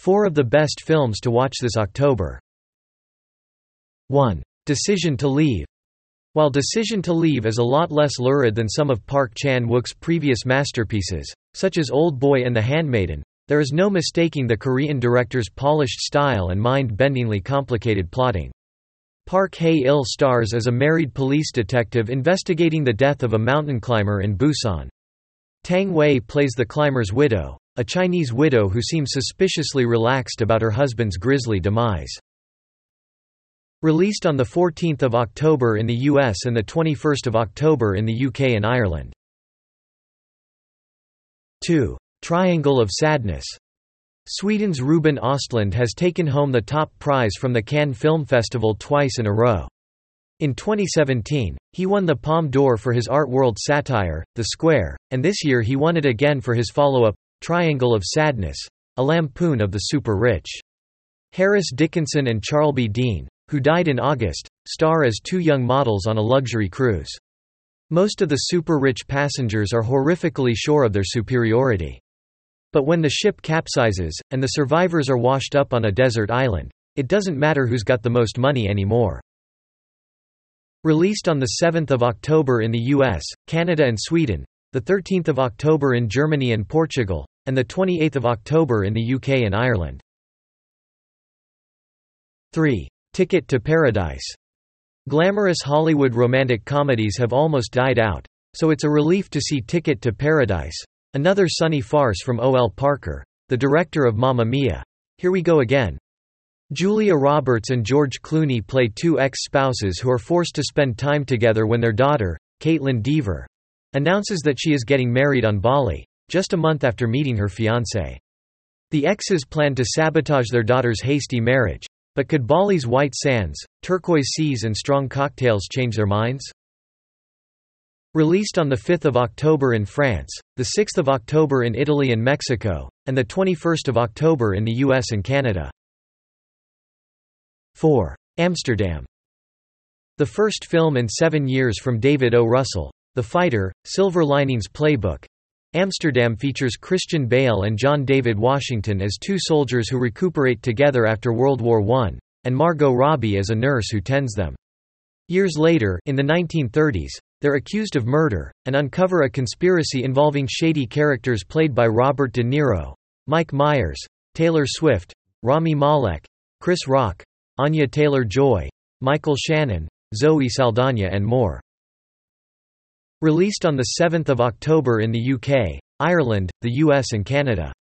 4 of the best films to watch this October. 1. Decision to Leave. While Decision to Leave is a lot less lurid than some of Park Chan-wook's previous masterpieces, such as Old Boy and The Handmaiden, there is no mistaking the Korean director's polished style and mind-bendingly complicated plotting. Park Hae-il stars as a married police detective investigating the death of a mountain climber in Busan. Tang Wei plays the climber's widow, a Chinese widow who seems suspiciously relaxed about her husband's grisly demise. Released on 14 October in the US and 21 October in the UK and Ireland. 2. Triangle of Sadness. Sweden's Ruben Östlund has taken home the top prize from the Cannes Film Festival twice in a row. In 2017, he won the Palme d'Or for his art world satire, The Square, and this year he won it again for his follow-up, Triangle of Sadness, a lampoon of the super-rich. Harris Dickinson and Charlby Dean, who died in August, star as 2 young models on a luxury cruise. Most of the super-rich passengers are horrifically sure of their superiority. But when the ship capsizes, and the survivors are washed up on a desert island, it doesn't matter who's got the most money anymore. Released on 7 October in the US, Canada and Sweden, 13 October in Germany and Portugal, and 28 October in the UK and Ireland. 3. Ticket to Paradise. Glamorous Hollywood romantic comedies have almost died out, so it's a relief to see Ticket to Paradise, another sunny farce from O.L. Parker, the director of Mamma Mia! Here We Go Again. Julia Roberts and George Clooney play 2 ex-spouses who are forced to spend time together when their daughter, Caitlin Dever, announces that she is getting married on Bali, just a month after meeting her fiancé. The exes plan to sabotage their daughter's hasty marriage, but could Bali's white sands, turquoise seas and strong cocktails change their minds? Released on 5 October in France, 6 October in Italy and Mexico, and 21 October in the US and Canada. 4. Amsterdam. The first film in 7 years from David O. Russell, The Fighter, Silver Linings Playbook. Amsterdam features Christian Bale and John David Washington as 2 soldiers who recuperate together after World War I, and Margot Robbie as a nurse who tends them. Years later, in the 1930s, they're accused of murder, and uncover a conspiracy involving shady characters played by Robert De Niro, Mike Myers, Taylor Swift, Rami Malek, Chris Rock, Anya Taylor-Joy, Michael Shannon, Zoe Saldana and more. Released on 7 October in the UK, Ireland, the US and Canada.